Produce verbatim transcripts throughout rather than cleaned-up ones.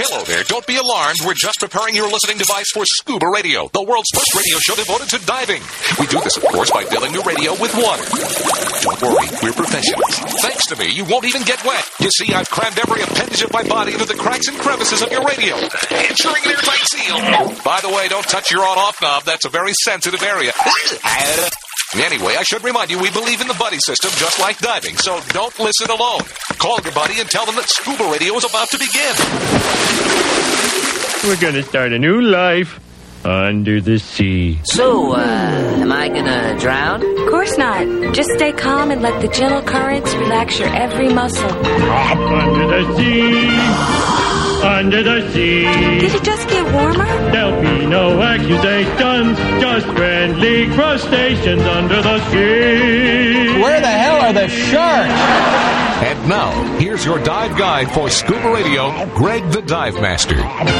Hello there. Don't be alarmed. We're just preparing your listening device for Scuba Radio, the world's first radio show devoted to diving. We do this, of course, by filling your radio with water. Don't worry, we're professionals. Thanks to me, you won't even get wet. You see, I've crammed every appendage of my body into the cracks and crevices of your radio, ensuring an airtight seal. By the way, don't touch your on-off knob. That's a very sensitive area. Anyway, I should remind you, we believe in the buddy system just like diving, so don't listen alone. Call your buddy and tell them that Scuba Radio is about to begin. We're going to start a new life under the sea. So, uh, am I going to drown? Of course not. Just stay calm and let the gentle currents relax your every muscle. Under the sea. Under the sea. Did it just get warmer? There'll be no accusations, just friendly crustaceans under the sea. Where the hell are the sharks? And now, here's your dive guide for Scuba Radio, Greg the Dive Master.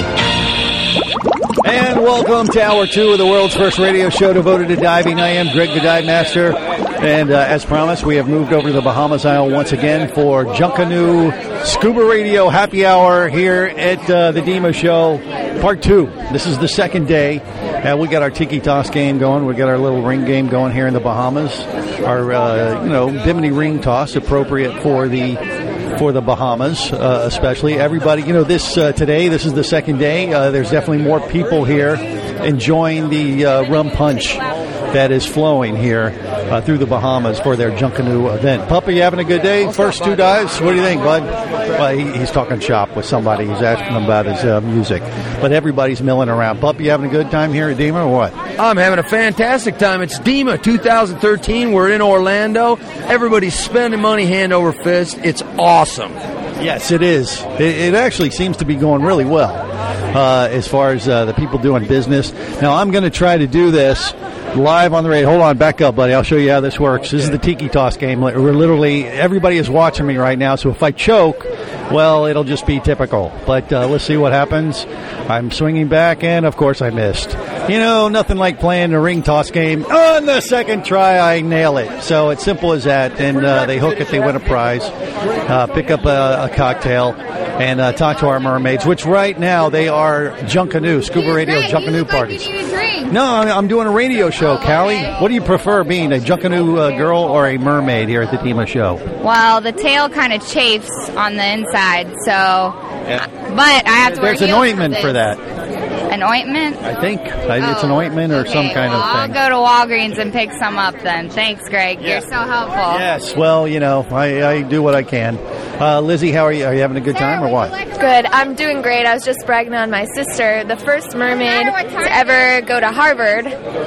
And welcome to Hour two of the world's first radio show devoted to diving. I am Greg the Dive Master. And uh, as promised, we have moved over to the Bahamas Isle once again for Junkanoo Scuba Radio Happy Hour here at uh, the Demo Show, Part two. This is the second day. Uh, we got our tiki toss game going. We got our little ring game going here in the Bahamas. Our, uh, you know, Bimini ring toss, appropriate for the for the Bahamas, uh, especially. Everybody, you know, this uh, today, this is the second day. Uh, there's definitely more people here enjoying the uh, rum punch that is flowing here uh, through the Bahamas for their Junkanoo event. Puppy, you having a good day? First two dives? What do you think, bud? Well, he, he's talking shop with somebody. He's asking him about his uh, music. But everybody's milling around. Puppy, you having a good time here at DEMA or what? I'm having a fantastic time. It's DEMA two thousand thirteen. We're in Orlando. Everybody's spending money hand over fist. It's awesome. Yes, it is. It, it actually seems to be going really well uh, as far as uh, the people doing business. Now, I'm going to try to do this live on the radio. Hold on, back up, buddy. I'll show you how this works. This is the tiki toss game. We're literally, everybody is watching me right now, so if I choke, well, it'll just be typical. But uh, let's see what happens. I'm swinging back, and of course I missed. You know, nothing like playing a ring toss game. On the second try, I nail it. So it's simple as that. And uh, they hook it, they win a prize, uh, pick up a, a cocktail, and uh, talk to our mermaids, which right now they are Junkanoo, Scuba Radio Junkanoo parties. No, I'm doing a radio show, Callie. What do you prefer, being a Junkanoo uh, girl or a mermaid here at the DEMA show? Well, the tail kind of chafes on the inside, so... Yeah. But I have to There's wear an ointment for, for that. An ointment? I think. I, it's oh, an ointment or okay. some kind well, of thing. I'll go to Walgreens and pick some up then. Thanks, Greg. Yeah. You're so helpful. Yes, well, you know, I, I do what I can. Uh, Lizzie, how are you? Are you having a good time or what? Good. I'm doing great. I was just bragging on my sister, the first mermaid to ever go to Harvard.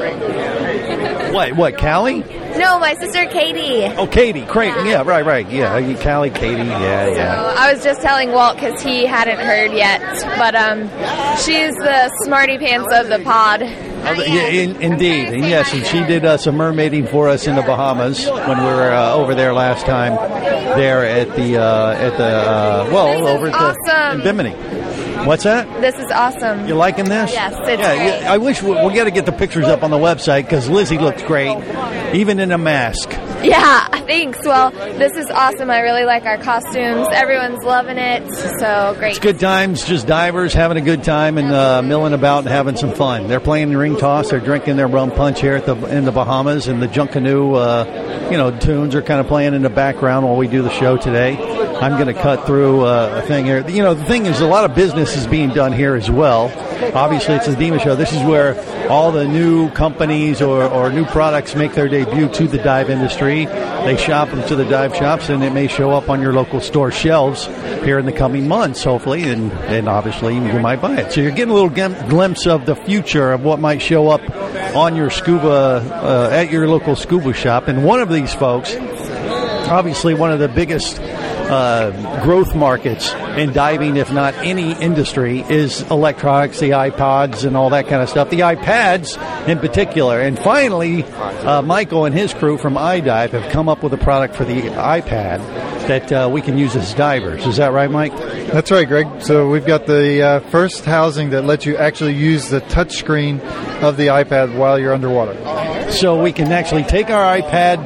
What, what, Callie? No, my sister Katie. Oh, Katie, Creighton. Yeah, right, right. Yeah, Callie, Katie. Yeah, yeah. So I was just telling Walt because he hadn't heard yet, but um, she's the smarty pants of the pod. Oh, yeah, in, indeed, and yes, and she did uh, some mermaiding for us in the Bahamas when we were uh, over there last time. There at the uh, at the uh, well over at the awesome. in Bimini. What's that? This is awesome. You liking this? Yes, it's yeah, great. Yeah, I wish we, we'll get to get the pictures up on the website because Lizzie looks great, even in a mask. Yeah, thanks. Well, this is awesome. I really like our costumes. Everyone's loving it, so great. It's good times, just divers having a good time and uh, milling about and having some fun. They're playing the ring toss. They're drinking their rum punch here at the in the Bahamas, and the Junkanoo, uh, you know, tunes are kind of playing in the background while we do the show today. I'm going to cut through uh, a thing here. You know, the thing is, a lot of business is being done here as well. Obviously, it's the DEMA show. This is where all the new companies or, or new products make their debut to the dive industry. They shop them to the dive shops, and it may show up on your local store shelves here in the coming months, hopefully, and, and obviously you might buy it. So you're getting a little glim- glimpse of the future of what might show up on your scuba, uh, at your local scuba shop. And one of these folks, obviously one of the biggest uh, growth markets in diving, if not any industry, is electronics, the iPods and all that kind of stuff, the iPads in particular. And finally, uh, Michael and his crew from iDive have come up with a product for the iPad that uh, we can use as divers. Is that right, Mike? That's right, Greg. So we've got the uh, first housing that lets you actually use the touch screen of the iPad while you're underwater. So we can actually take our iPad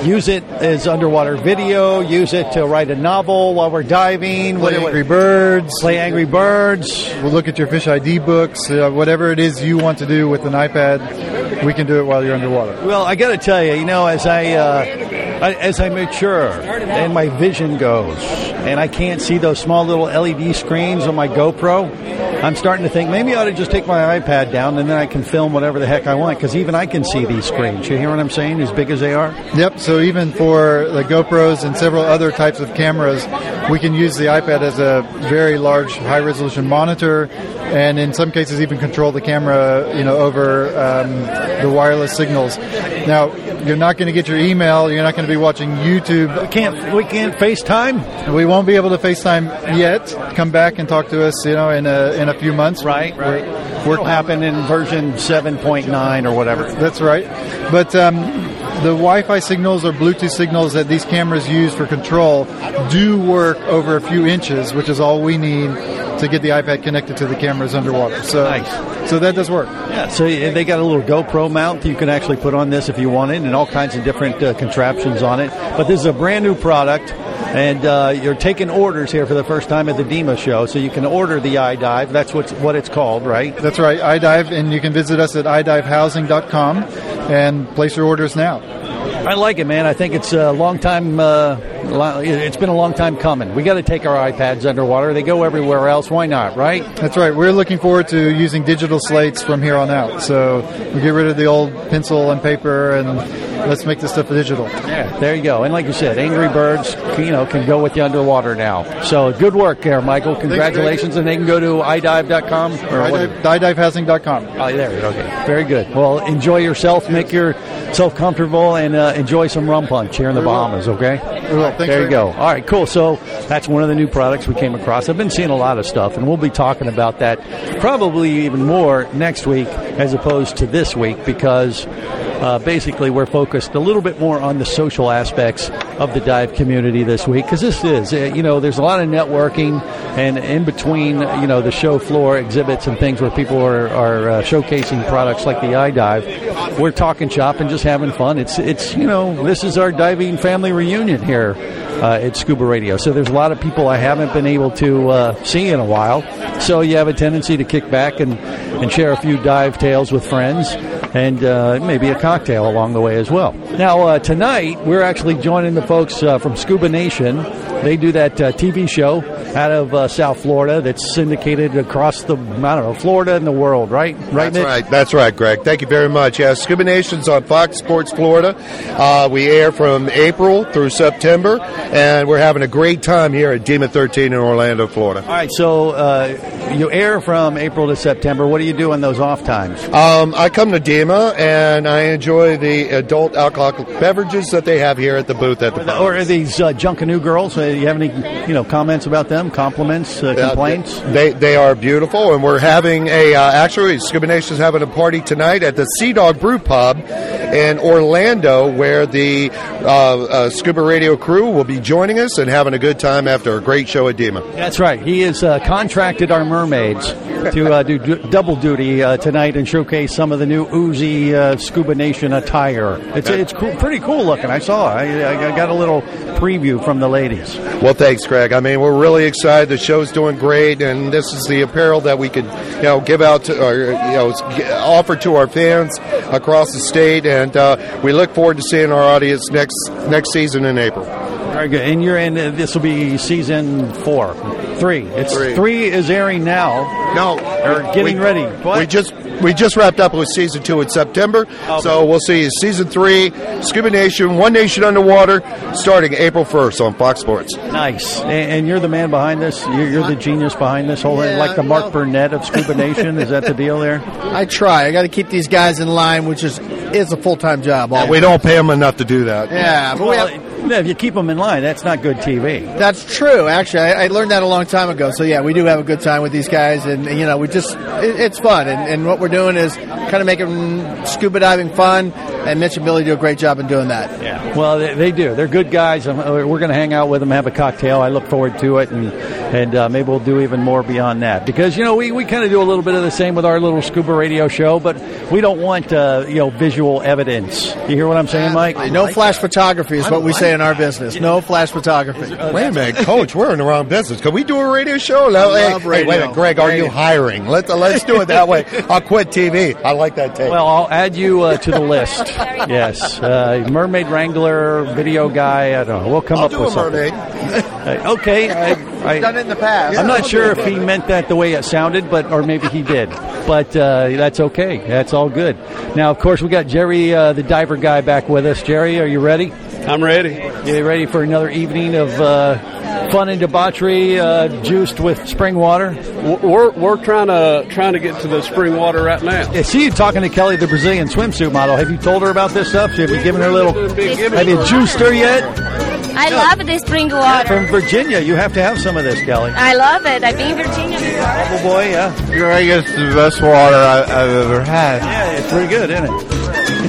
use it as underwater video, use it to write a novel while we're diving. Play what, Angry Birds. Play Angry Birds. We'll look at your fish I D books. Uh, whatever it is you want to do with an iPad, we can do it while you're underwater. Well, I got to tell you, you know, as I, uh, I as I mature and my vision goes, and I can't see those small little L E D screens on my GoPro, I'm starting to think maybe I ought to just take my iPad down and then I can film whatever the heck I want, because even I can see these screens. You hear what I'm saying? As big as they are. Yep. So even for the GoPros and several other types of cameras, we can use the iPad as a very large, high-resolution monitor, and in some cases even control the camera, you know, over um, the wireless signals. Now, you're not going to get your email. You're not going to be watching YouTube. We can't. We can't FaceTime. We won't be able to FaceTime yet. Come back and talk to us, you know, in a in a few months. Right. Right. It'll happen in version seven point nine or whatever. That's right. But um, the Wi-Fi signals or Bluetooth signals that these cameras use for control do work over a few inches, which is all we need to get the iPad connected to the cameras underwater. So, nice. So that does work. Yeah. So they got a little GoPro mount you can actually put on this if you wanted, and all kinds of different uh, contraptions on it. But this is a brand new product. And uh, you're taking orders here for the first time at the DEMA show, so you can order the iDive. That's what's, what it's called, right? That's right, iDive, and you can visit us at i dive housing dot com and place your orders now. I like it, man. I think it's a long time. Uh, it's been a long time coming. We got to take our iPads underwater. They go everywhere else. Why not, right? That's right. We're looking forward to using digital slates from here on out. So we get rid of the old pencil and paper, and let's make this stuff digital. Yeah, there you go. And like you said, Angry Birds, you know, can go with you underwater now. So good work there, Michael. Congratulations. Thanks, and they can go to i dive dot com or i dive housing dot com. Oh, there. Okay. Very good. Well, enjoy yourself. Make yourself comfortable, and uh, enjoy some rum punch here in the we Bahamas. Will. Okay. We will. Thanks there you go. Much. All right. Cool. So that's one of the new products we came across. I've been seeing a lot of stuff, and we'll be talking about that probably even more next week as opposed to this week, because uh, basically we're focused a little bit more on the social aspects of the dive community this week, because this is, you know, there's a lot of networking, and in between, you know, the show floor exhibits and things where people are, are uh, showcasing products like the iDive, we're talking shop and just having fun. It's, it's you know, this is our diving family reunion here uh, at Scuba Radio. So there's a lot of people I haven't been able to uh, see in a while. So you have a tendency to kick back and, and share a few dive tales with friends, and uh, maybe a cocktail along the way as well. Now, uh, tonight, we're actually joining the folks uh, from Scuba Nation. They do that uh, T V show out of uh, South Florida that's syndicated across the, I don't know, Florida and the world, right? Right, That's Mitch? right. That's right, Greg. Thank you very much. Yeah, Scuba Nation's on Fox Sports Florida. Uh, we air from April through September, and we're having a great time here at DEMA thirteen in Orlando, Florida. All right, so uh, you air from April to September. What do you do in those off times? Um, I come to DEMA, and I enjoy the adult alcoholic beverages that they have here at the booth at the Or, or are these uh, Junkanoo girls? Uh, do you have any, you know, comments about them? Compliments, uh, complaints? Uh, they they are beautiful, and we're having a uh, actually Scuba Nation's having a party tonight at the Sea Dog Brew Pub in Orlando, where the uh, uh, Scuba Radio crew will be joining us and having a good time after a great show at DEMA. That's right. He has uh, contracted our mermaids to uh, do d- double duty uh, tonight and showcase some of the new Uzi uh, Scuba Nation attire. It's it's cool, pretty cool looking. I saw. I, I got a little preview from the ladies. Well, thanks, Greg. I mean, we're really excited. The show's doing great, and this is the apparel that we could, you know, give out to, or, you know, offer to our fans across the state, and uh, we look forward to seeing our audience next next season in April. Very good. And you're in. Uh, this will be season four, three. It's three. Three is airing now. No, or getting we, ready. What? We just we just wrapped up with season two in September, okay. So we'll see season three, Scuba Nation, One Nation Underwater, starting April first on Fox Sports. Nice. And, and you're the man behind this. You're, you're the genius behind this whole thing, yeah, like the Mark well, Burnett of Scuba Nation. Is that the deal there? I try. I got to keep these guys in line, which is is a full time job. Yeah, we don't pay them enough to do that. Yeah, but well, we have, yeah, if you keep them in line, that's not good T V. That's true. Actually, I, I learned that a long time ago. So yeah, we do have a good time with these guys, and you know, we just it, it's fun. And, and what we're doing is kind of making scuba diving fun. And Mitch and Billy do a great job in doing that. Yeah. Well, they, they do. They're good guys. We're going to hang out with them, have a cocktail. I look forward to it, and And uh, maybe we'll do even more beyond that. Because, you know, we, we kind of do a little bit of the same with our little Scuba Radio show, but we don't want, uh, you know, visual evidence. You hear what I'm saying, Mike? No flash photography is what we say in our business. No flash photography. Wait a minute, Coach, we're in the wrong business. Can we do a radio show? No, I hey, love hey, radio. wait a minute, Greg, are you hiring? Let's, uh, let's do it that way. I'll quit T V. I like that tape. Well, I'll add you uh, to the list. Yes. Uh, Mermaid Wrangler, video guy, I don't know. We'll come I'll up do with a something. mermaid. Uh, okay. I, I, Done it in the past. I'm not sure if he meant that the way it sounded, but or maybe he did. But uh, that's okay. That's all good. Now, of course, we got Jerry, uh, the diver guy, back with us. Jerry, are you ready? I'm ready. You ready for another evening of uh, fun and debauchery, uh, juiced with spring water? We're we're trying to trying to get to the spring water right now. I see you talking to Kelly, the Brazilian swimsuit model. Have you told her about this stuff? Have you given her a little? Have you juiced her yet? I love the spring water. From Virginia, you have to have some of this, Kelly. I love it. I've been in Virginia before. Oh boy, yeah. Greg, it's the best water I, I've ever had. Yeah, it's pretty good, isn't it?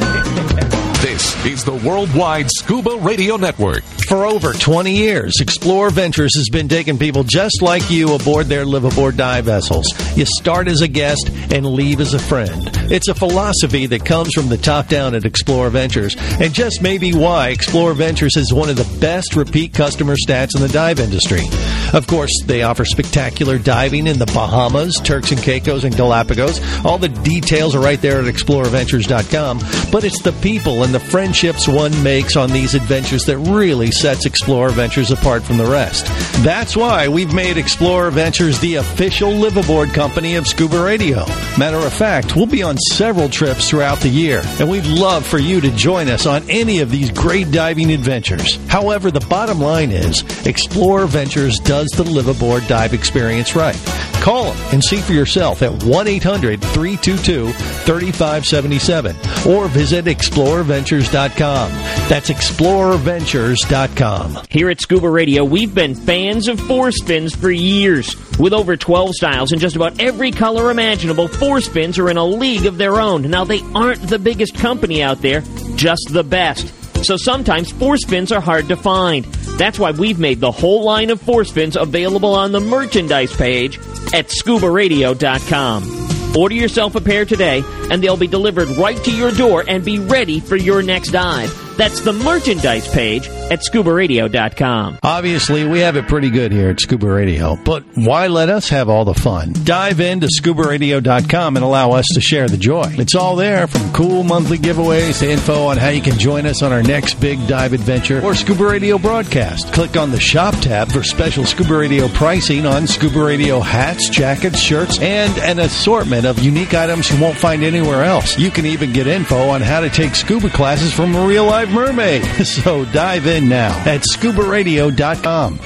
This is the Worldwide Scuba Radio Network. For over twenty years, Explore Ventures has been taking people just like you aboard their live-aboard dive vessels. You start as a guest and leave as a friend. It's a philosophy that comes from the top down at Explore Ventures, and just maybe why Explore Ventures is one of the best repeat customer stats in the dive industry. Of course, they offer spectacular diving in the Bahamas, Turks and Caicos, and Galapagos. All the details are right there at explorer ventures dot com, but it's the people and the friendships one makes on these adventures that really sets Explorer Ventures apart from the rest. That's why we've made Explorer Ventures the official live-aboard company of Scuba Radio. Matter of fact, we'll be on several trips throughout the year, and we'd love for you to join us on any of these great diving adventures. However, the bottom line is, Explorer Ventures does the live-aboard dive experience right. Call them and see for yourself at one eight hundred three two two three five seven seven or visit explorer ventures dot com. That's explorer ventures dot com. Here at Scuba Radio, we've been fans of Force Fins for years. With over twelve styles and just about every color imaginable, Force Fins are in a league of their own. Now, they aren't the biggest company out there, just the best. So sometimes Force Fins are hard to find. That's why we've made the whole line of Force Fins available on the merchandise page at scuba radio dot com. Order yourself a pair today, and they'll be delivered right to your door and be ready for your next dive. That's the merchandise page at scuba radio dot com. Obviously, we have it pretty good here at Scuba Radio, but why let us have all the fun? Dive into scuba radio dot com and allow us to share the joy. It's all there, from cool monthly giveaways to info on how you can join us on our next big dive adventure or Scuba Radio broadcast. Click on the Shop tab for special Scuba Radio pricing on Scuba Radio hats, jackets, shirts, and an assortment of unique items you won't find anywhere else. You can even get info on how to take scuba classes from a real life mermaid. So dive in now at scuba radio dot com.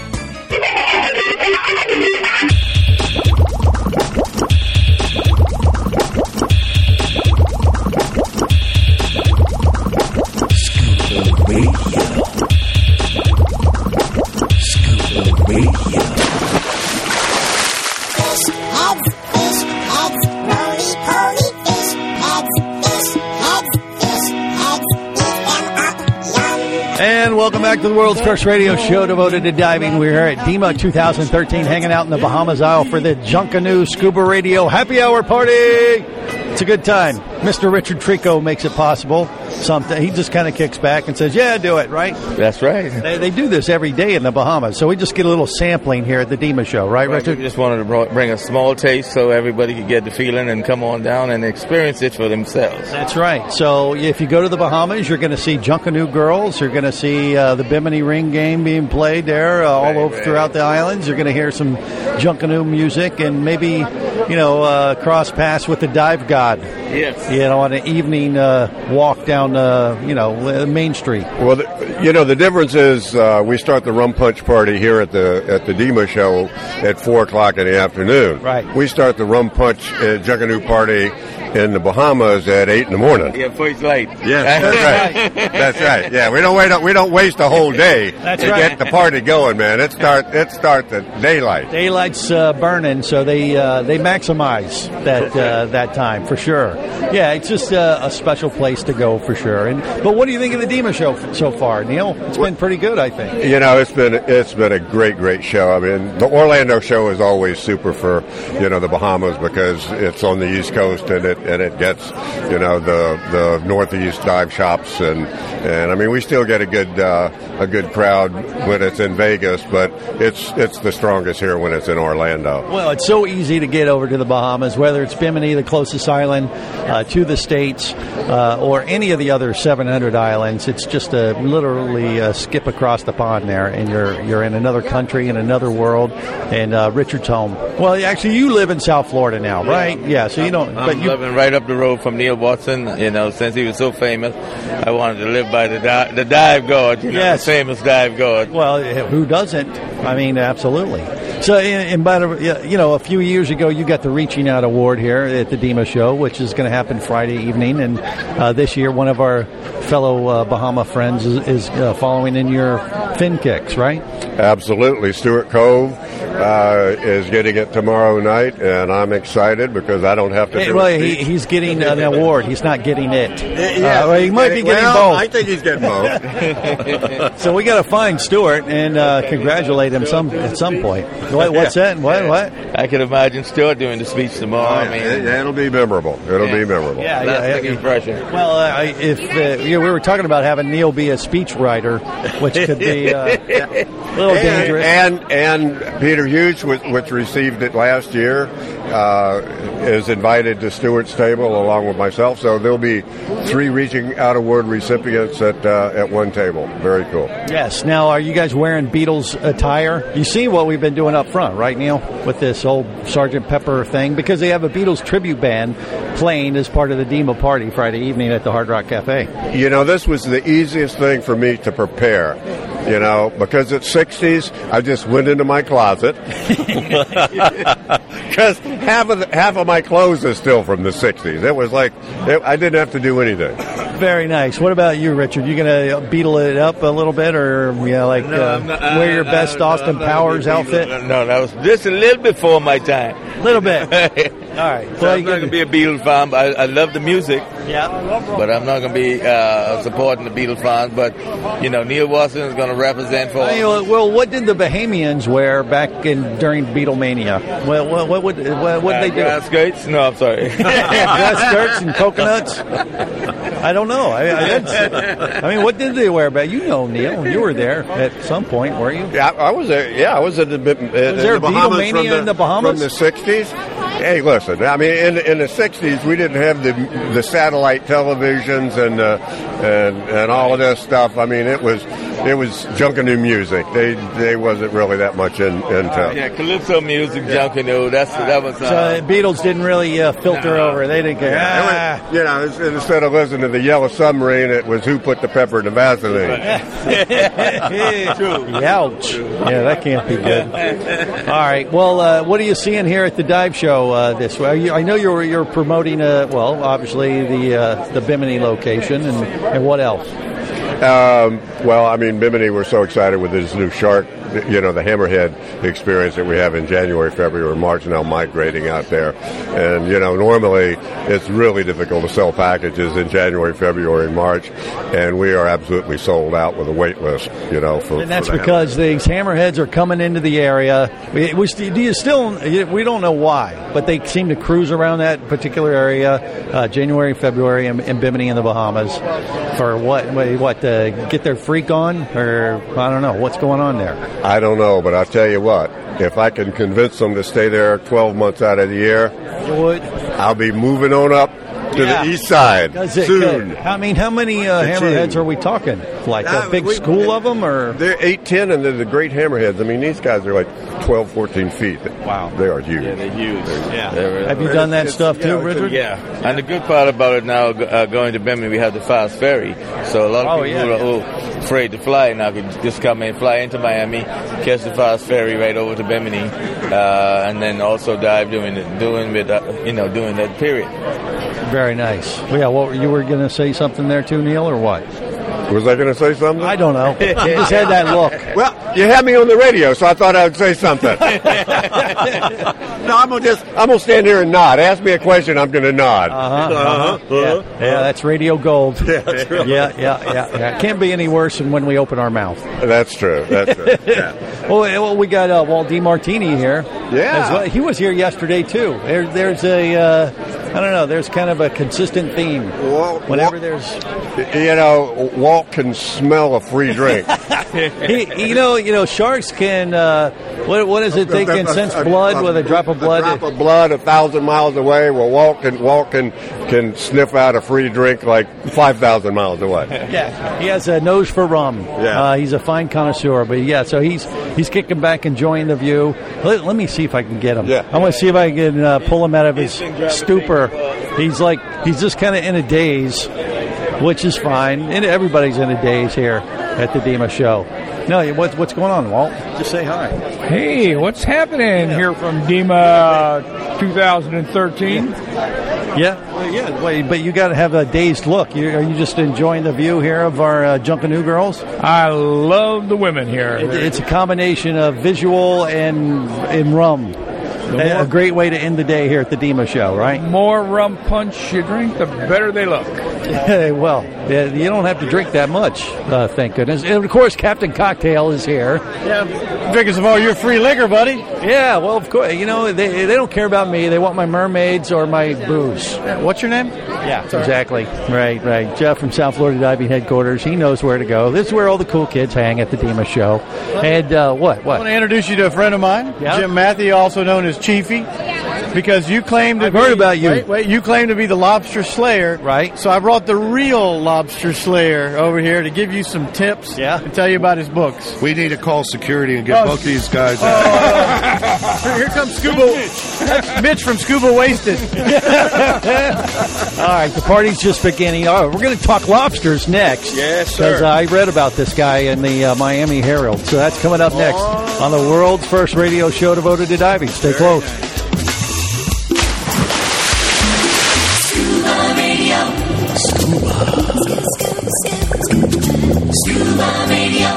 Scuba Radio. Scuba Radio. Fish, heads, fish, heads, roly poly fish, heads, fish, heads, fish, heads, eat them up, yum. And welcome back to the world's first radio show devoted to diving. We're here at DEMA twenty thirteen, hanging out in the Bahamas Isle for the Junkanoo Scuba Radio Happy Hour Party. It's a good time. Mister Richard Trico makes it possible. Something he just kind of kicks back and says, yeah, do it, right? That's right. They, they do this every day in the Bahamas, so we just get a little sampling here at the DEMA show, right, right Richard? We just wanted to bro- bring a small taste so everybody could get the feeling and come on down and experience it for themselves. That's right. So if you go to the Bahamas, you're going to see Junkanoo girls. You're going to see uh, the Bimini Ring game being played there uh, all right, over right. throughout the islands. You're going to hear some Junkanoo music and maybe, you know, uh, cross paths with the dive god. Yes. You know, on an evening uh, walk down, uh, you know, Main Street. Well, the, you know, the difference is uh, we start the rum punch party here at the at the DEMA show at four o'clock in the afternoon. Right. We start the rum punch uh, Junkanoo party in the Bahamas at eight in the morning. Yeah, first light. Yes, that's right. That's right. Yeah, we don't wait. We don't waste a whole day That's to right. get the party going, man. It start. It starts at daylight. Daylight's uh, burning, so they uh, they maximize that uh, that time for sure. Yeah, it's just uh, a special place to go for sure. And but what do you think of the DEMA show f- so far, Neil? It's been pretty good, I think. You know, it's been it's been a great, great show. I mean, the Orlando show is always super for you know the Bahamas because it's on the East Coast and it and it gets you know the the Northeast dive shops and and I mean we still get a good uh, a good crowd when it's in Vegas, but it's it's the strongest here when it's in Orlando. Well, it's so easy to get over to the Bahamas, whether it's Bimini, the closest island uh, to the States, uh, or any of the other seven hundred islands. It's just a literally a skip across the pond there, and you're you're in another country, in another world, and uh, Richard's home. Well, actually, you live in South Florida now, right? Yeah, so you don't. I'm But you, living right up the road from Neil Watson. You know, since he was so famous, I wanted to live by the di- the dive guard. You know, Yes. the famous dive guard. well, who doesn't? I mean, absolutely. So, in, in about a, you know, a few years ago, you got the Reaching Out Award here at the DEMA show, which is going to happen Friday evening. And uh, this year, one of our fellow uh, Bahama friends is, is uh, following in your fin kicks, right? Absolutely. Stuart Cove uh, is getting it tomorrow night, and I'm excited because I don't have to Hey, do well, a he, speech. he's getting an award. He's not getting it. Yeah, Uh, well, he might be getting well, both. I think he's getting both. So we got to find Stuart and uh, congratulate him some at some point. What, what's that? What? What? I can imagine Stuart doing the speech tomorrow. I mean, it, it'll be memorable. It'll Yeah. be memorable. Yeah, lasting yeah. impression. Well, uh, I- if uh, yeah, we were talking about having Neil be a speechwriter, which could be uh, a little dangerous. And and Peter Hughes, which, which received it last year, uh, is invited to Stewart's table along with myself. So there'll be three Reaching Out Award recipients at uh, at one table. Very cool. Yes. Now, are you guys wearing Beatles attire? You see what we've been doing up front, right, Neil, with this old Sergeant Pepper thing? Because they have a Beatles tribute band playing as part of the DEMA party Friday evening at the Hard Rock Cafe. You know, this was the easiest thing for me to prepare. You know, because it's sixties, I just went into my closet. Because half of the, half of my clothes is still from the sixties. It was like it, I didn't have to do anything. Very nice. What about you, Richard? You going to beetle it up a little bit, or you know, like No, uh, I'm not- wear your I- best I- Austin I'm not Powers gonna be a outfit? Beatle- No, that was just a little before my time. A little bit. All right. So Well, I'm you not can- going to be a Beatles fan. But I, I love the music. Yeah. But I'm not going to be uh, supporting the Beatles fans. But, you know, Neil Watson is going to represent for... I mean, well, what did the Bahamians wear back in during Beatlemania? Well, what what would what, what did they do? Grass skirts? No, I'm sorry. Grass skirts and coconuts? I don't know. I, I, that's, I mean, what did they wear back? You know, Neil, you were there at some point, were you? Yeah, I was there. Yeah, I was at the, uh, in there the Bahamas Beatlemania from the, in the Bahamas? from the sixties. Hey, listen. I mean, in in the sixties, we didn't have the the satellite televisions and uh, and and all of this stuff. I mean, it was it was Junkanoo music. They they wasn't really that much in into. Yeah, Calypso music, Junkanoo. That's that was. So Uh, the Beatles didn't really uh, filter over. They didn't go, Yeah, ah. it was, you know, it's- instead of listening to the Yellow Submarine, it was Who Put the Pepper in the Vaseline. Ouch. Yeah, that can't be good. All right. Well, uh, what are you seeing here at the dive show uh, this way? Are you, I know you're you're promoting, uh, well, obviously the uh, the Bimini location, and, and what else? Um, well, I mean, Bimini, we're so excited with this new shark, you know, the hammerhead experience that we have in January, February, March now migrating out there. And, you know, normally it's really difficult to sell packages in January, February, March, and we are absolutely sold out with a wait list, you know, for And that's for the because these hammerheads are coming into the area. We, we, st- do you still, we don't know why, but they seem to cruise around that particular area, uh, January, February, in, in Bimini in the Bahamas, for what? What? Uh, get their freak on, or I don't know what's going on there. I don't know, but I'll tell you what, if I can convince them to stay there twelve months out of the year, You would? I'll be moving on up to Yeah. the east side Does it, soon. I mean, how many uh, The hammerheads team. are we talking? Like a Uh, big we- school of them, or? They're eight, ten, and they're the great hammerheads. I mean, these guys are like twelve, fourteen feet. Wow. They are huge. yeah, they're huge. Yeah. They're- Have you done that It's- stuff too, yeah, it's a- Richard? Yeah, and the good part about it now, uh, going to Bimini, we have the fast ferry. So a lot of Oh, people yeah, who are yeah. oh, afraid to fly now can just come in, fly into Miami, catch the fast ferry right over to Bimini, uh, and then also dive doing it, doing with uh, you know doing that period. Very nice. Well, yeah, what you were going to say something there too, Neil, or what? Was I going to say something? I don't know. You just had that look. Well, you had me on the radio, so I thought I would say something. No, I'm gonna just I'm gonna stand here and nod. Ask me a question, I'm gonna nod. Uh-huh, uh-huh. Yeah. yeah, that's radio gold. Yeah, that's right. yeah, yeah, yeah, yeah. Can't be any worse than when we open our mouth. That's true. That's true. Yeah. well, well, we got uh, Walt DiMartini here. Yeah, well. He was here yesterday too. There, there's a. Uh, I don't know. There's kind of a consistent theme. Well, Whenever Walt, there's, you know, Walt can smell a free drink. he, you know, you know, sharks can. Uh, what, what is it? They can sense blood with a drop of blood. A drop of blood a thousand miles away. Well, Walt can Walt can can sniff out a free drink like five thousand miles away. Yeah, he has a nose for rum. Yeah, uh, he's a fine connoisseur. But yeah, so he's he's kicking back, enjoying the view. Let, let me see if I can get him. Yeah. I want to see if I can uh, pull him out of his stupor. He's like he's just kind of in a daze, which is fine. And everybody's in a daze here at the DEMA show. No, what's what's going on, Walt? Just say hi. Hey, what's happening here from DEMA twenty thirteen? Yeah, well, yeah, well, but you got to have a dazed look. You, are you just enjoying the view here of our uh, Junkanoo girls? I love the women here. It, it's a combination of visual and and rum. A, a great way to end the day here at the DEMA show, right? More rum punch you drink, the better they look. Well, you don't have to drink that much, uh, thank goodness. And, of course, Captain Cocktail is here. Yeah, drinking some more of your free liquor, buddy. Yeah, well, of course. You know, they they don't care about me. They want my mermaids or my booze. What's your name? Yeah, exactly. Right, right. Jeff from South Florida Diving Headquarters. He knows where to go. This is where all the cool kids hang at the DEMA show. And uh, what? What? I want to introduce you to a friend of mine, yeah? Jim Matthew, also known as Chiefy, because you claim to I've be, heard about you. Wait, wait, you claim to be the lobster slayer, right? So I brought the real lobster slayer over here to give you some tips, yeah, and tell you about his books. We need to call security and get Oh, both these guys Oh, out. uh, here comes Scuba. That's Mitch from Scuba Wasted. All right, the party's just beginning. All right, we're going to talk lobsters next. Yes, sir. Because uh, I read about this guy in the uh, Miami Herald. So that's coming up next on the world's first radio show devoted to diving. Stay close. Scuba Radio. Scuba. Scuba Radio.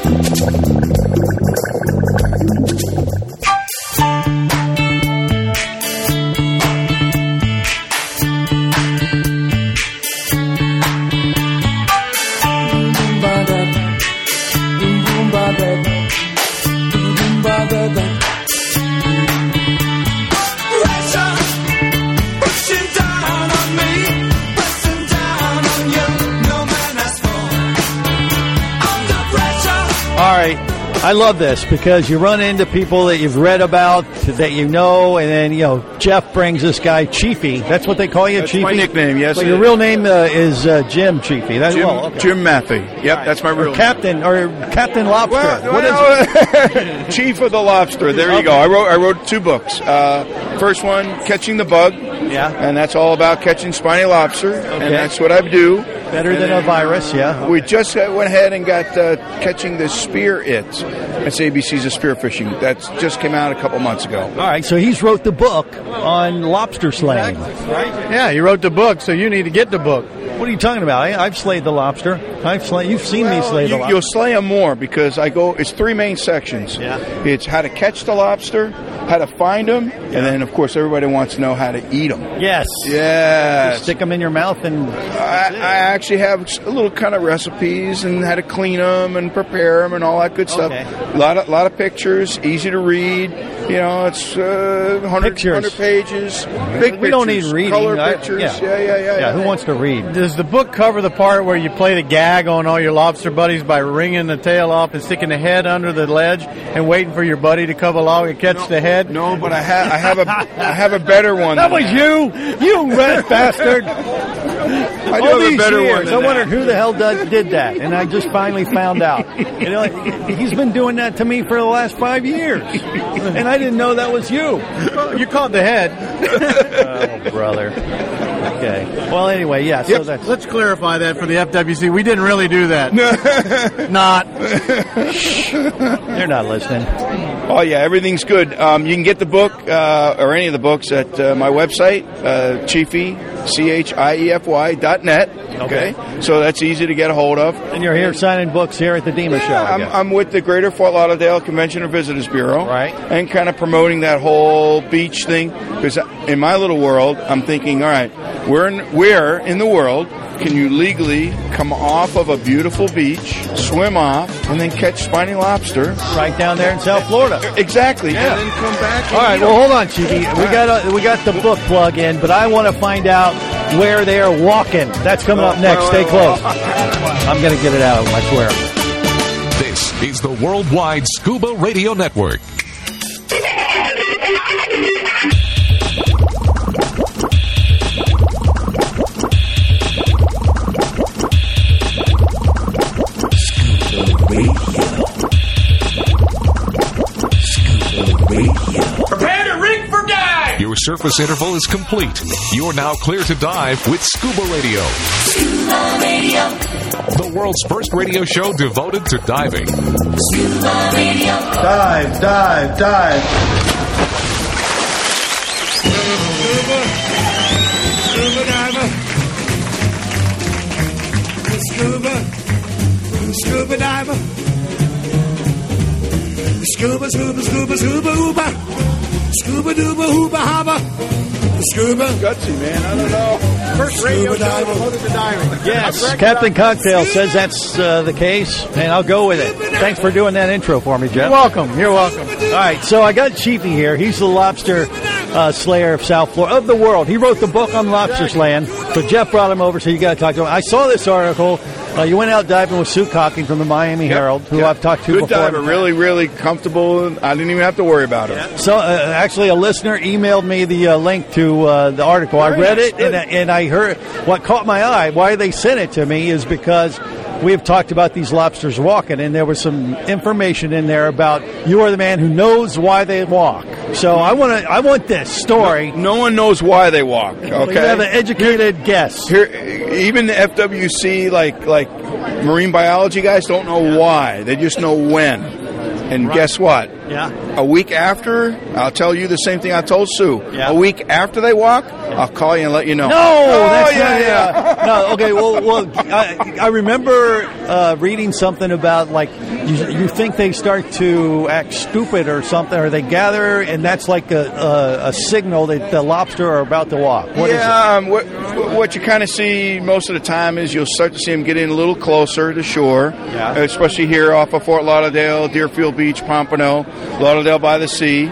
All right. I love this because you run into people that you've read about, that you know, and then, you know, Jeff brings this guy, Chiefy. That's what they call you, That's Chiefy? my nickname, yes. But your real name uh, is uh, Jim Chiefy. That's, Jim, well, okay. Jim Matthew. Yep, that's my real or Captain, or Captain Lobster. Well, what well, is it? Chief of the Lobster. There you Okay. go. I wrote I wrote two books. Uh, first one, Catching the Bug. Yeah. And that's all about catching spiny lobster. Okay. And that's what I do. Better And than then a virus, yeah. We just uh, went ahead and got uh, Catching the Spear It. That's A B C's of Spearfishing. That just came out a couple months ago. All right, so he's wrote the book on lobster slaying. Right? Yeah, you wrote the book, so you need to get the book. What are you talking about? I, I've slayed the lobster. I've slayed. You've seen Well, me slay the you, lobster. You'll slay them more because I go. It's three main sections. Yeah. It's how to catch the lobster, how to find them, and then of course everybody wants to know how to eat them. Yes. Yes. Stick them in your mouth and. I, I actually have a little kind of recipes and how to clean them and prepare them and all that good stuff. Okay. A lot of lot of pictures, easy to read. You know, it's uh, one hundred, Pictures. one hundred pages. Big We don't need pictures, reading. Color I- pictures. yeah. Yeah, yeah, yeah. Yeah, who wants to read? Does the book cover the part where you play the gag on all your lobster buddies by wringing the tail off and sticking the head under the ledge and waiting for your buddy to come along and catch the head? No, but I have I have a I have a better one. That than was you, you red bastard. I do All have a these better years, one than I that. wondered who the hell did, did that, and I just finally found out. You know, he's been doing that to me for the last five years, and I didn't know that was you. You caught the head. Oh, brother. Okay. Well, anyway, yeah. So Yep, that's. let's clarify that for the F W C. We didn't really do that. Not. They're not listening. Oh, yeah, everything's good. Um, you can get the book uh, or any of the books at uh, my website, uh, Chiefy, C H I E F Y dot net. Okay. okay. So that's easy to get a hold of. And you're here signing books here at the DEMA yeah, show. I I'm, I'm with the Greater Fort Lauderdale Convention and Visitors Bureau. Right. And kind of promoting that whole beach thing. Because in my little world, I'm thinking, all right, where in, where in the world can you legally come off of a beautiful beach, swim off, and then catch spiny lobster? Right down there in South Florida. Exactly. Yeah. And then come back. All right, well, hold on, Chiefy. We got a, we got the book plug in, but I want to find out where they are walking. That's coming up next. Stay close. I'm going to get it out of them, I swear. This is the Worldwide Scuba Radio Network. Prepare to rig for dive! Your surface interval is complete. You're now clear to dive with Scuba Radio. Scuba Radio. The world's first radio show devoted to diving. Scuba Radio. Dive, dive, dive. Scuba. Scuba diver. Scuba. Scuba diver. Scuba, scuba, scuba, scuba, uba. Scuba dooba, hooba, haba. Scuba. Gutsy, man. I don't know. First radio show devoted to diving. Yes, Captain Cocktail says that's uh, the case, and I'll go with it. Thanks for doing that intro for me, Jeff. You're welcome. You're welcome. All right, so I got Chiefy here. He's the lobster uh, slayer of South Florida, of the world. He wrote the book on lobster slaying, so Jeff brought him over, so you got to talk to him. I saw this article. Uh, you went out diving with Sue Cocking from the Miami Yep, Herald, who yep. I've talked to Good before. diver, really, really comfortable. I didn't even have to worry about her. So, uh, actually, a listener emailed me the uh, link to uh, the article. I read it, and, and I heard what caught my eye. Why they sent it to me is because we have talked about these lobsters walking, and there was some information in there about you are the man who knows why they walk. So I want to. I want this story. No, no one knows why they walk. Okay, You have an educated guess. Here, even the F W C, like like marine biology guys, don't know why. They just know when. And Right. guess what? Yeah. A week after, I'll tell you the same thing I told Sue. Yeah. A week after they walk, I'll call you and let you know. No, oh, that's yeah, not, yeah. uh, no, okay, well, well I, I remember uh, reading something about, like, you, you think they start to act stupid or something, or they gather, and that's like a, a, a signal that the lobster are about to walk. What is it? yeah, um, what, what you kind of see most of the time is you'll start to see them get in a little closer to shore, Yeah. especially here off of Fort Lauderdale, Deerfield Beach, Pompano, Lauderdale by the sea.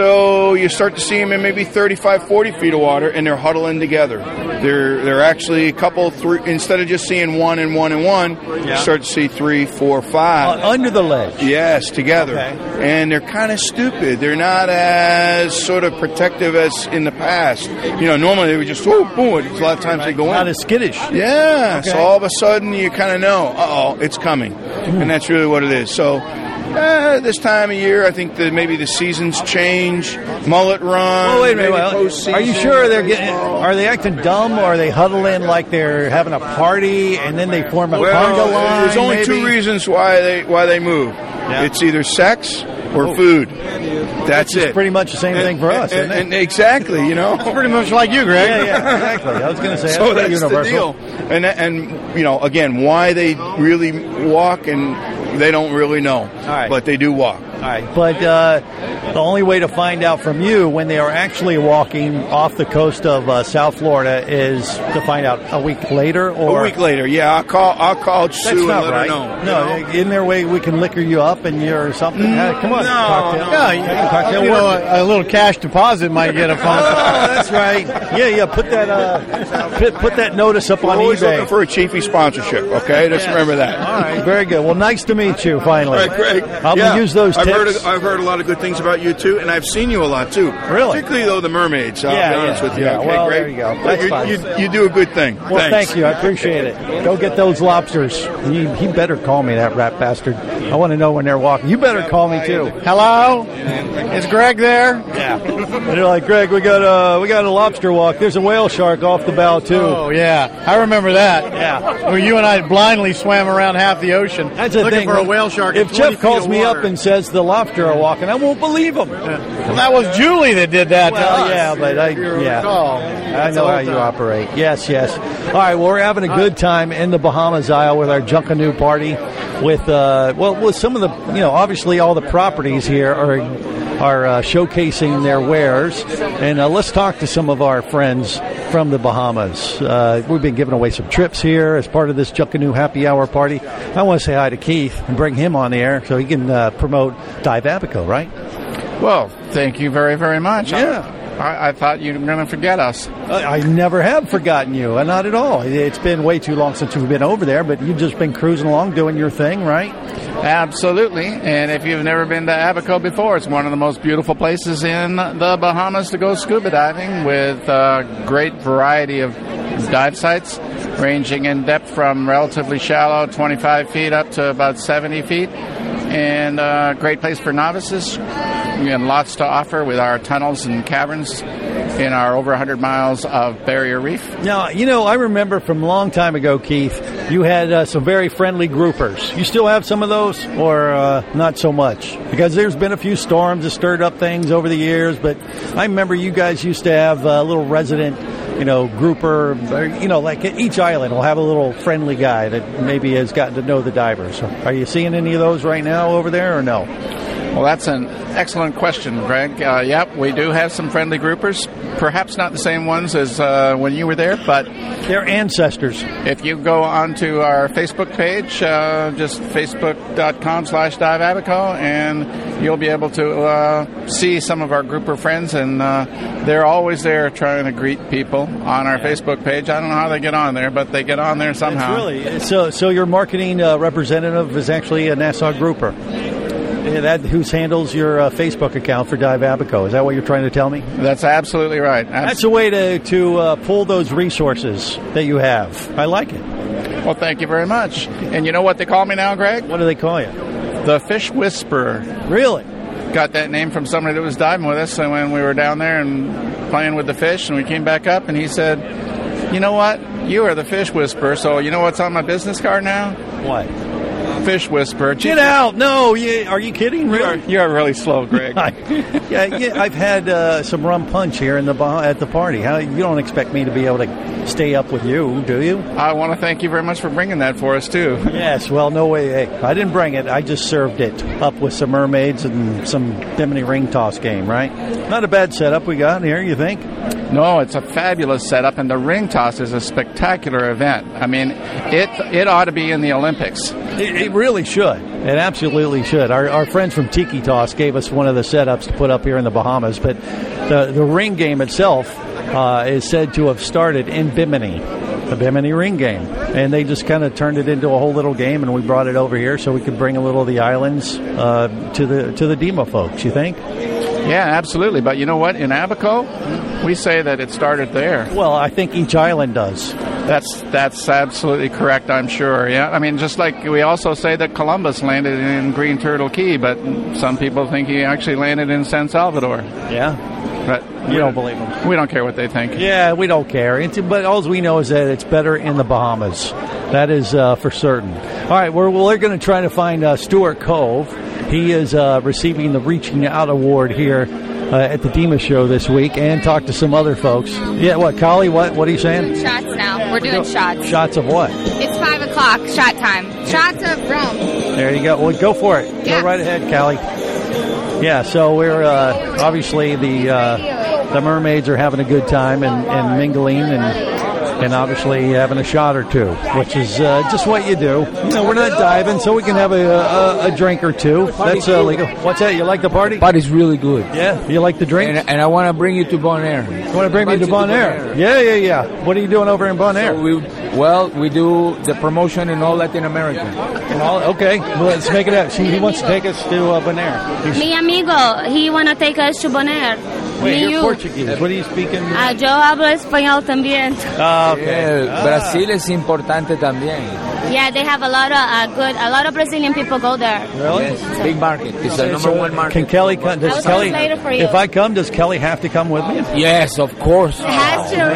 So you start to see them in maybe thirty-five, forty feet of water, and they're huddling together. They're they're actually a couple, three, instead of just seeing one and one and one, Yeah. you start to see three, four, five. Uh, under the ledge. Yes, together. Okay. And they're kind of stupid. They're not as sort of protective as in the past. You know, normally they would just, oh, boom. A lot of times they go in. Not as skittish. Yeah. Okay. So all of a sudden you kind of know, uh-oh, it's coming. And that's really what it is. So uh, this time of year, I think that maybe the seasons change. Mullet run. Oh, wait a minute. maybe Well, postseason. are you sure they're getting? Are they acting dumb, or are they huddling like they're having a party, and then they form a Well, conga line? there's only maybe? two reasons why they why they move. It's either sex or Oh. food. That's Which is it. pretty much the same And- thing for us, and- isn't it? and exactly, you know. Pretty much like you, Greg. Yeah, yeah, exactly. I was going to say so that's pretty that's universal. the deal. And and you know, again, why they really walk, and they don't really know, right. but they do walk. All right, but uh, the only way to find out from you when they are actually walking off the coast of uh, South Florida is to find out a week later, or A week later, yeah, I'll call. I'll call Sue That's and not let right. her know. No, you know? in their way we can liquor you up and you're something. Hey, come on, no, cocktail. no. Yeah, Yeah, cocktail you know, work. a, a little cash deposit might get a Oh, phone. that's right. Yeah, yeah. Put that uh, put, put that notice up We're on always eBay. looking for a Chiefy sponsorship. Okay, just remember that. All right, very good. Well, nice to meet you. Finally, All right, Greg. I'm yeah, gonna use those I've tips. heard, a, I've heard a lot of good things about you too, and I've seen you a lot too. Really? Particularly though the mermaids. I'll Yeah, be honest yeah, with you. yeah. Okay, Well, Greg? there you go. But That's you, fine. you, you do a good thing. Well, Thanks. thank you. I appreciate it. Go get those lobsters. He, he better call me, that rat bastard. I want to know when they're walking. You better call me too. Hello? Is Greg there? Yeah. And they're like, Greg, we got a we got a lobster walk. There's a whale shark off the bow too. Oh, yeah. I remember that. Yeah. Where you and I blindly swam around half the ocean That's the looking thing. for a whale shark. in If twenty Jeff calls feet of me water. up and says the the lobster are walking. I won't believe them. Well, that was Julie that did that. to Well, us. yeah, but I, yeah, I know how you operate. Yes, yes. All right, well, we're having a good time in the Bahamas Isle with our Junkanoo party. With uh, well, with some of the, you know, obviously all the properties here are are uh, showcasing their wares, and uh, let's talk to some of our friends from the Bahamas. Uh, we've been giving away some trips here as part of this Junkanoo Happy Hour party. I want to say hi to Keith and bring him on the air so he can uh, promote Dive Abaco, right? Well, thank you very, very much. Yeah. I, I thought you were going to forget us. I never have forgotten you, uh, not at all. It's been way too long since we've been over there, but you've just been cruising along doing your thing, right? Absolutely. And if you've never been to Abaco before, it's one of the most beautiful places in the Bahamas to go scuba diving, with a great variety of dive sites ranging in depth from relatively shallow, twenty-five feet, up to about seventy feet. And a great place for novices. We have lots to offer with our tunnels and caverns in our over one hundred miles of barrier reef. Now, you know, I remember from a long time ago, Keith, you had uh, some very friendly groupers. You still have some of those, or uh, not so much? Because there's been a few storms that stirred up things over the years, but I remember you guys used to have a little resident, you know, grouper, or, you know, like each island will have a little friendly guy that maybe has gotten to know the divers. Are you seeing any of those right now over there, or no? Well, that's an excellent question, Greg. Uh, yep, we do have some friendly groupers. Perhaps not the same ones as uh, when you were there, but they're ancestors. If you go onto our Facebook page, uh, just facebook.com slash Dive Abaco, and you'll be able to uh, see some of our grouper friends, and uh, they're always there trying to greet people on our Facebook page. I don't know how they get on there, but they get on there somehow. It's really so. So your marketing uh, representative is actually a Nassau grouper. That who handles your uh, Facebook account for Dive Abaco. Is that what you're trying to tell me? That's absolutely right. Absolutely. That's a way to to uh, pull those resources that you have. I like it. Well, thank you very much. And you know what they call me now, Greg? What do they call you? The Fish Whisperer. Really? Got that name from somebody that was diving with us, and when we were down there and playing with the fish, and we came back up, and he said, "You know what? You are the Fish Whisperer. So you know what's on my business card now? What? Fish Whisperer." Get out! No, you, are you kidding? Really? You're, you're really slow, Greg. yeah, yeah, I've had uh, some rum punch here in the bah- at the party. How you don't expect me to be able to stay up with you, do you? I want to thank you very much for bringing that for us too. Yes. Well, no way. Hey, I didn't bring it. I just served it up with some mermaids and some Bimini ring toss game. Right? Not a bad setup we got here. You think? No, it's a fabulous setup, and the ring toss is a spectacular event. I mean, it it ought to be in the Olympics. It, it really should. It absolutely should. Our, our friends from Tiki Toss gave us one of the setups to put up here in the Bahamas, but the, the ring game itself uh, is said to have started in Bimini, the Bimini ring game. And they just kind of turned it into a whole little game, and we brought it over here so we could bring a little of the islands uh, to the to the Dima folks, you think? Yeah, absolutely. But you know what? In Abaco, we say that it started there. Well, I think each island does. That's that's absolutely correct, I'm sure. Yeah, I mean, just like we also say that Columbus landed in Green Turtle Key, but some people think he actually landed in San Salvador. Yeah, but you don't believe them. We don't care what they think. Yeah, we don't care. It's, but all we know is that it's better in the Bahamas. That is uh, for certain. All right, we're we're going to try to find uh, Stuart Cove. He is uh, receiving the Reaching Out Award here uh, at the Dima show this week, and talk to some other folks. Yeah, what, Kali? What? What are you saying? Shots now. We're doing shots. Shots of what? It's five o'clock. Shot time. Shots of rum. There you go. Well, go for it. Yeah. Go right ahead, Kali. Yeah. So we're uh, obviously the uh, the mermaids are having a good time and, and mingling and. And obviously having a shot or two, which is uh, just what you do. You know, we're not diving, so we can have a, a, a drink or two. That's uh, legal. What's that? You like the party? Party's really good. Yeah, you like the drink? And, and I want to bring you to Bonaire. You want to bring me to Bonaire? Yeah, yeah, yeah. What are you doing over in Bonaire? So we, well, we do the promotion in all Latin America. In all, okay, well, let's make it up. She, he wants to take us to uh, Bonaire. He's, Mi amigo, he want to take us to Bonaire. Wait, Me you're you. Portuguese. What are you speaking? Uh, yo hablo español también. Ah, okay. Yeah, Brasil es importante también. Yeah, they have a lot of uh, good, a lot of Brazilian people go there. Really? Yes, big market. It's the number So one market. Can Kelly come? Does I'll Kelly? translate it for you. If I come, does Kelly have to come with me? Yes, of course. It has to.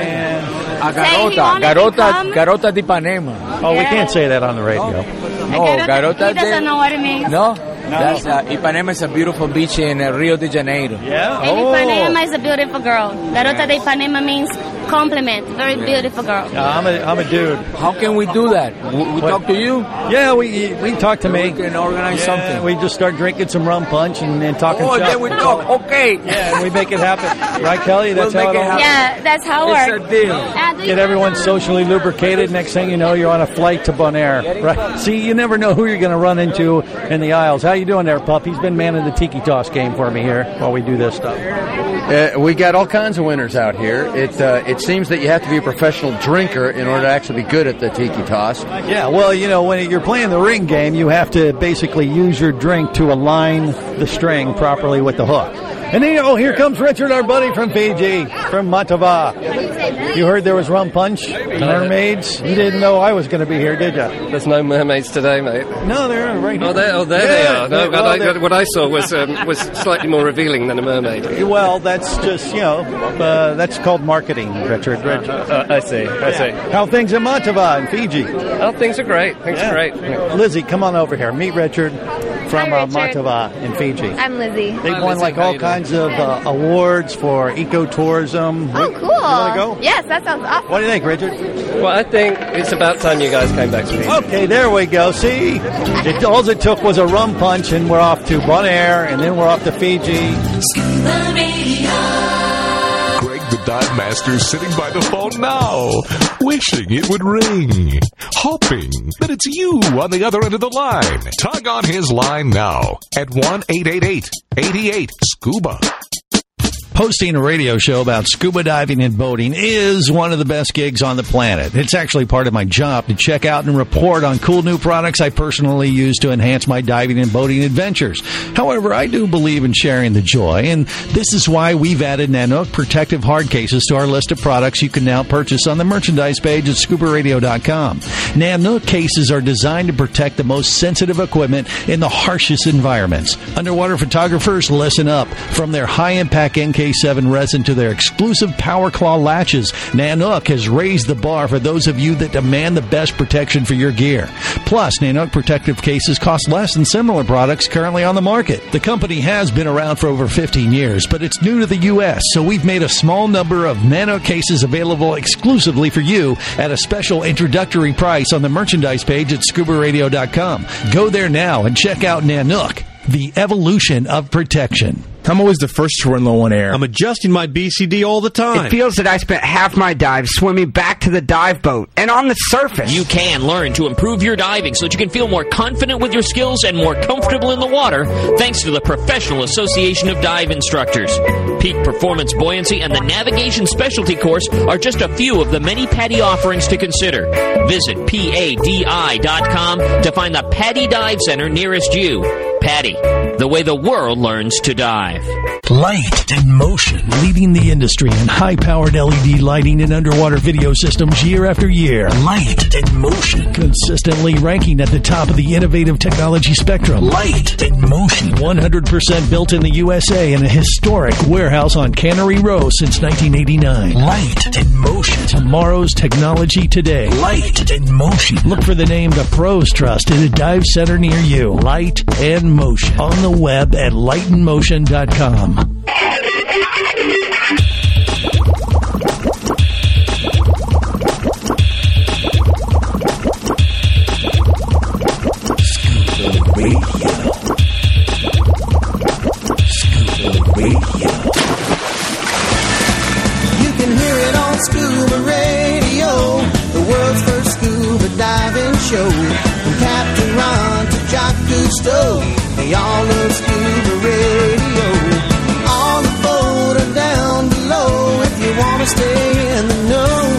A Say he Garota, wanted to Garota, come. Garota de Ipanema. Oh, we can't say that on the radio. No, Garota He doesn't de... know what it means. No? That's, uh, Ipanema is a beautiful beach in uh, Rio de Janeiro. Yeah. And Ipanema is a beautiful girl. La Ruta de Ipanema means compliment. Very beautiful girl. Uh, I'm a I'm a dude. How can we do that? We, we talk to you? Yeah, we we talk to me. We can organize yeah, something. We just start drinking some rum punch and, and talking. Oh, shop. then we talk. Okay. Yeah, and we make it happen. Right, Kelly? That's we'll how make it it all happen. Yeah, that's how it It's works. a deal. Uh, do you Get everyone socially lubricated. Next thing you know, you're on a flight to Bonaire. Right? See, you never know who you're going to run into in the aisles. How you doing there, pup? He's been manning the tiki toss game for me here while we do this stuff. Uh, we got all kinds of winners out here. It uh, it seems that you have to be a professional drinker in order to actually be good at the tiki toss. Yeah, well, you know, when you're playing the ring game, you have to basically use your drink to align the string properly with the hook. And then, oh, here comes Richard, our buddy from Fiji, from Matava. You heard there was rum punch, mermaids. You didn't know I was going to be here, did you? There's no mermaids today, mate. No, they're right here. Oh, there, oh, there Yeah, they are. No, they- but well, I, they're- what I saw was um, was slightly more revealing than a mermaid. Well, that's just, you know, uh, that's called marketing, Richard. Richard. Uh, I see, I see. How things in Matava in Fiji? Oh, things are great. Things Yeah. are great. Lizzie, come on over here. Meet Richard from Hi, uh, Richard. Matava in Fiji. I'm Lizzie. They've won like all kinds of uh, awards for ecotourism. Oh, cool. You want to go? Yes, that sounds awesome. What do you think, Richard? Well, I think it's about time you guys came back to me. Okay, there we go. See, it, all it took was a rum punch, and we're off to Bonaire, and then we're off to Fiji. Greg the Dive Master sitting by the phone now, wishing it would ring, hoping that it's you on the other end of the line. Tug on his line now at one eight eight eight, eight eight, SCUBA. Hosting a radio show about scuba diving and boating is one of the best gigs on the planet. It's actually part of my job to check out and report on cool new products I personally use to enhance my diving and boating adventures. However, I do believe in sharing the joy, and this is why we've added Nanook protective hard cases to our list of products you can now purchase on the merchandise page at scuba radio dot com. Nanook cases are designed to protect the most sensitive equipment in the harshest environments. Underwater photographers, listen up. From their high-impact N K seven resin to their exclusive Power Claw latches, Nanook has raised the bar for those of you that demand the best protection for your gear. Plus, Nanook protective cases cost less than similar products currently on the market. The company has been around for over fifteen years, but it's new to the U S, so we've made a small number of Nanook cases available exclusively for you at a special introductory price on the merchandise page at scuba radio dot com. Go there now and check out Nanook, the evolution of protection. I'm always the first to run low on air. I'm adjusting my B C D all the time. It feels that I spent half my dive swimming back to the dive boat and on the surface. You can learn to improve your diving so that you can feel more confident with your skills and more comfortable in the water thanks to the Professional Association of Dive Instructors. Peak Performance Buoyancy and the Navigation Specialty Course are just a few of the many PADI offerings to consider. Visit P A D I dot com to find the PADI Dive Center nearest you. PADI, the way the world learns to dive. Light and Motion, leading the industry in high-powered L E D lighting and underwater video systems year after year. Light and Motion, consistently ranking at the top of the innovative technology spectrum. Light and Motion, one hundred percent built in the U S A in a historic warehouse on Cannery Row since nineteen eighty-nine. Light and Motion, tomorrow's technology today. Light and Motion. Look for the name the pros trust in a dive center near you. Light and Motion, on the web at light and motion dot com. You can hear it on Scuba Radio, the world's first scuba diving show. From Captain Ron to Jock Cousteau, they all love Scuba Radio. On the boat or down below, if you want to stay in the know.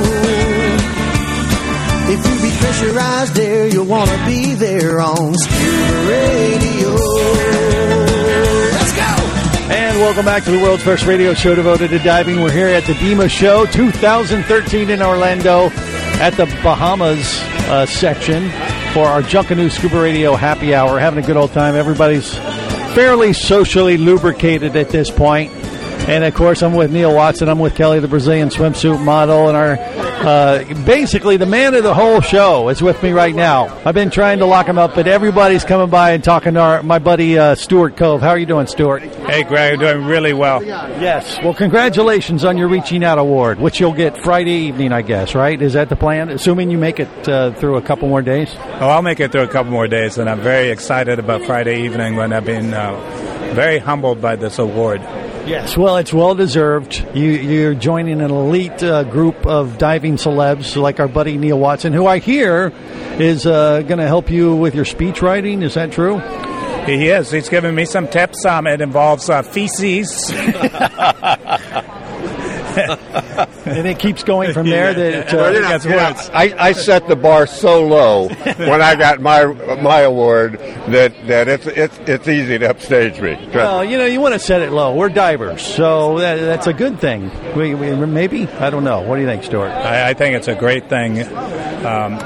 If you be pressurized there, you'll want to be there on Scuba Radio. Let's go! And welcome back to the world's first radio show devoted to diving. We're here at the DEMA Show two thousand thirteen in Orlando at the Bahamas uh, section for our Junkanoo Scuba Radio happy hour. Having a good old time. Everybody's fairly socially lubricated at this point. And, of course, I'm with Neil Watson. I'm with Kelly, the Brazilian swimsuit model. And our uh, basically the man of the whole show is with me right now. I've been trying to lock him up, but everybody's coming by and talking to our, my buddy uh, Stuart Cove. How are you doing, Stuart? Hey, Greg. I'm doing really well. Yes. Well, congratulations on your Reaching Out Award, which you'll get Friday evening, I guess, right? Is that the plan? Assuming you make it uh, through a couple more days? Oh, I'll make it through a couple more days, and I'm very excited about Friday evening when I've been uh, very humbled by this award. Yes, well, it's well-deserved. You, you're joining an elite uh, group of diving celebs like our buddy Neil Watson, who I hear is uh, going to help you with your speech writing. Is that true? He is. He's giving me some tips. Um, it involves uh, feces. And it keeps going from there. That uh, well, you know, gets you know, worse. I, I set the bar so low when I got my my award that, that it's it's it's easy to upstage me. Trust Well, you know, you want to set it low. We're divers, so that, that's a good thing. We, we, maybe? I don't know. What do you think, Stuart? I, I think it's a great thing um,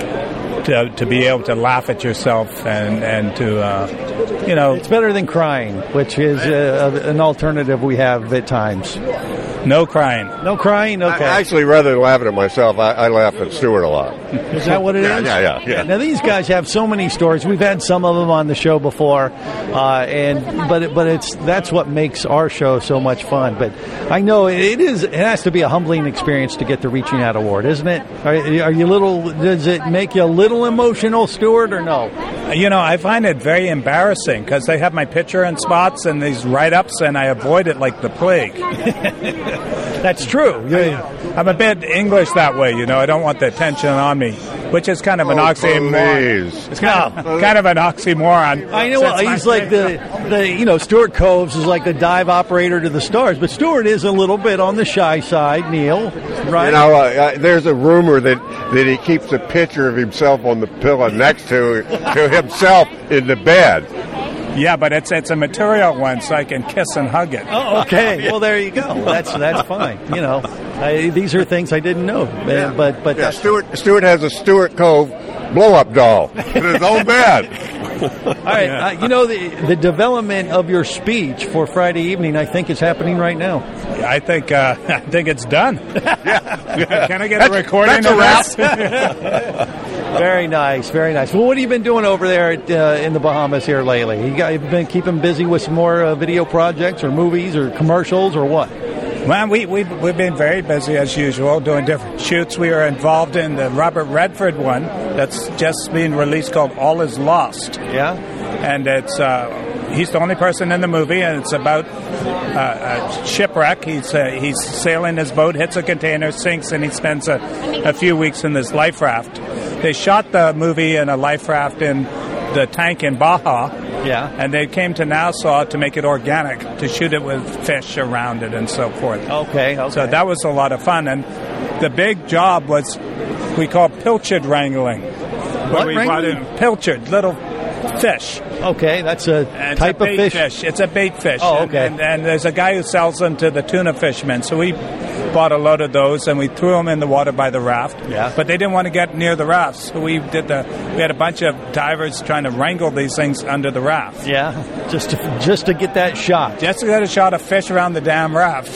to to be able to laugh at yourself and and to uh, you know. It's better than crying, which is uh, an alternative we have at times. No crying. No crying? Okay. I, actually, rather than laughing at myself, I, I laugh at Stuart a lot. Is that what it yeah, is? Yeah, yeah, yeah. Now, these guys have so many stories. We've had some of them on the show before, uh, and but it, but it's that's what makes our show so much fun. But I know it is. It has to be a humbling experience to get the Reaching Out Award, isn't it? Are, are you little? Does it make you a little emotional, Stuart, or no? You know, I find it very embarrassing because they have my picture in spots and these write-ups, and I avoid it like the plague. That's true. Yeah. I'm a bit English that way, you know. I don't want the attention on me, which is kind of an Oh, oxymoron. please. It's kind of, kind of an oxymoron. I know. Well, he's like the, the, you know, Stuart Coves is like the dive operator to the stars, but Stuart is a little bit on the shy side, Neil, right? You know, uh, uh, there's a rumor that, that he keeps a picture of himself on the pillow next to to himself in the bed. Yeah, but it's it's a material one, so I can kiss and hug it. Oh, okay. Well, there you go. That's that's fine. You know, I, these are things I didn't know. Yeah. But but Yeah, Stuart Stuart has a Stuart Cove blow-up doll in his own bed. All right. Uh, you know, the the development of your speech for Friday evening, I think, is happening right now. I think uh, I think it's done. Yeah. Can I get a recording that's a of this? Very nice, very nice. Well, what have you been doing over there at, uh, in the Bahamas here lately? You got, you've been keeping busy with some more uh, video projects or movies or commercials or what? Well, we, we've, we've been very busy as usual doing different shoots. We were involved in the Robert Redford one that's just been released called All Is Lost. Yeah? And it's uh, he's the only person in the movie, and it's about uh, a shipwreck. He's uh, he's sailing his boat, hits a container, sinks, and he spends a, a few weeks in this life raft. They shot the movie in a life raft in the tank in Baja. Yeah. And they came to Nassau to make it organic, to shoot it with fish around it and so forth. Okay, okay. So that was a lot of fun. And the big job was we call pilchard wrangling. What we wrangling? brought in pilchard, little fish. Okay, that's a And type it's a of bait fish. It's a bait fish. Oh, And- okay. And, and there's a guy who sells them to the tuna fishermen. So we bought a load of those and we threw them in the water by the raft. Yeah. But they didn't want to get near the rafts. So we did the. We had a bunch of divers trying to wrangle these things under the raft. Yeah, just to, just to get that shot. Just to get a shot of fish around the damn raft.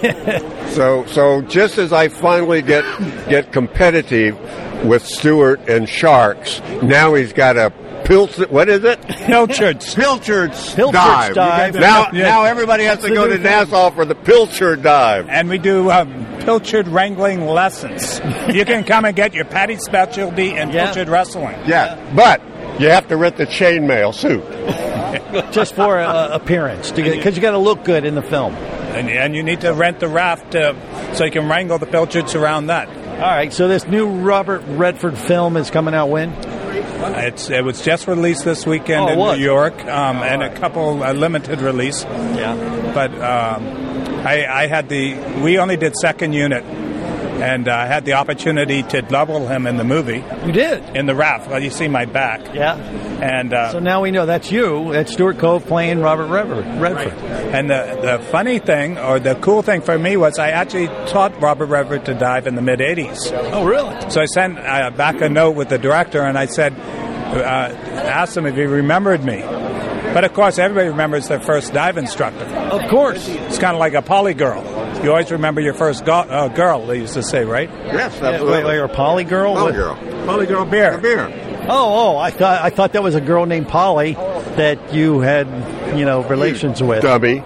So so just as I finally get get competitive with Stuart and sharks, now he's got a pilchard. What is it? Pilchards. Pilchards Pilchards dive. dive. Now Yeah. now everybody has to the go new to thing. Nassau for the pilchard dive. And we do um, pilchard wrangling lessons. You can come and get your Patty specialty in Yeah. pilchard wrestling. Yeah, but you have to rent the chainmail suit. Just for uh, appearance, because you got to look good in the film. And, and you need to rent the raft uh, so you can wrangle the pilchards around that. All right, so this new Robert Redford film is coming out when? It's it was just released this weekend Oh, it in was? New York, um, and a couple a limited release. Yeah. But um, I, I had the we only did second unit, and I had the opportunity to double him in the movie. You did? In the raft. Well, you see my back. Yeah. And uh, So now we know that's you. That's Stuart Cove playing Robert Redford. Redford. And the, the funny thing, or the cool thing for me, was I actually taught Robert Redford to dive in the mid-eighties. Oh, really? So I sent uh, back a note with the director, and I said, uh, asked him if he remembered me. But of course, everybody remembers their first dive instructor. Of course. It's kind of like a poly girl. You always remember your first go- uh, girl, they used to say, right? Yes, absolutely. Wait, wait, or poly girl? Poly What- girl. Poly girl beer. Beer. Oh, oh! I thought I thought that was a girl named Polly that you had, you know, relations with. Dummy.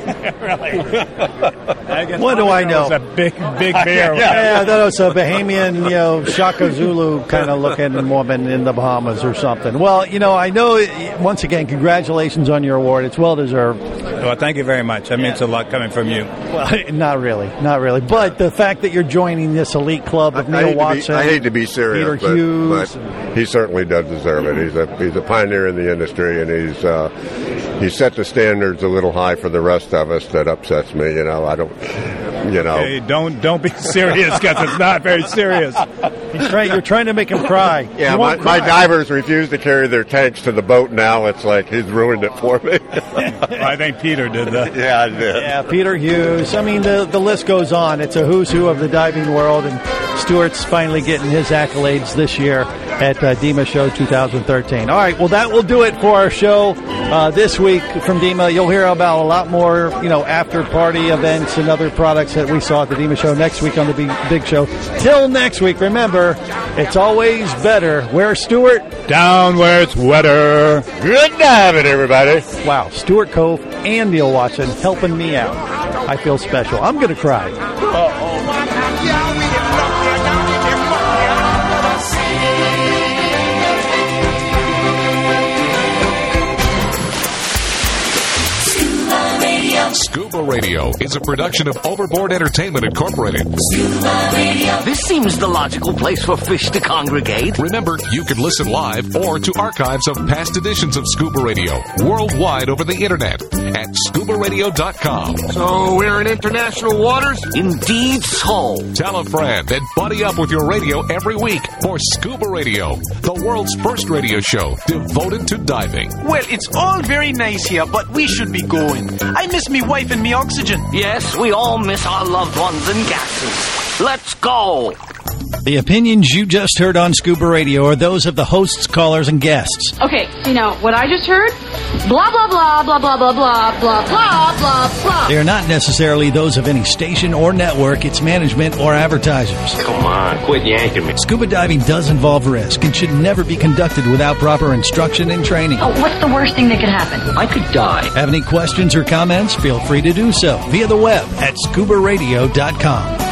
What do I know? It's a big, big beer. Yeah, I thought it was a Bahamian, you know, Shaka Zulu kind of looking woman in the Bahamas or something. Well, you know, I know. Once again, congratulations on your award. It's well deserved. Well, thank you very much. That means a lot coming from you. Well, not really, not really. But the fact that you're joining this elite club of I Neil hate, Watson, to be, I hate to be serious, Peter but, Hughes, but he certainly does deserve it. He's a he's a pioneer in the industry, and he's uh, he set the standards a little high for the rest of us. That upsets me. You know, I don't. You know, hey, don't don't be serious because it's not very serious. He's trying, you're trying to make him cry. Yeah, my, my divers refuse to carry their tanks to the boat now. It's like he's ruined it for me. Well, I think Peter did that. Yeah, I did. Yeah, Peter Hughes. I mean, the the list goes on. It's a who's who of the diving world, and Stuart's finally getting his accolades this year at uh, DEMA Show twenty thirteen. All right, well, that will do it for our show uh, this week from DEMA. You'll hear about a lot more, you know, after-party events and other products that we saw at the DEMA Show next week on the Big, Big Show. Till next week, remember, it's always better. Where's Stuart? Down where it's wetter. Good diving, everybody. Wow, Stuart Cove and Neil Watson helping me out. I feel special. I'm going to cry. Scuba Radio is a production of Overboard Entertainment Incorporated. This seems the logical place for fish to congregate. Remember, you can listen live or to archives of past editions of Scuba Radio worldwide over the internet at scuba radio dot com. So we're in international waters? Indeed so. Tell a friend and buddy up with your radio every week for Scuba Radio, the world's first radio show devoted to diving. Well, it's all very nice here, but we should be going. I miss me wife and me oxygen. Yes, we all miss our loved ones and gases. Let's go. The opinions you just heard on Scuba Radio are those of the hosts, callers, and guests. Okay, you know, what I just heard? Blah, blah, blah, blah, blah, blah, blah, blah, blah, blah, blah. They are not necessarily those of any station or network, its management, or advertisers. Come on, quit yanking me. Scuba diving does involve risk and should never be conducted without proper instruction and training. Oh, what's the worst thing that could happen? I could die. Have any questions or comments? Feel free to do so via the web at scuba radio dot com.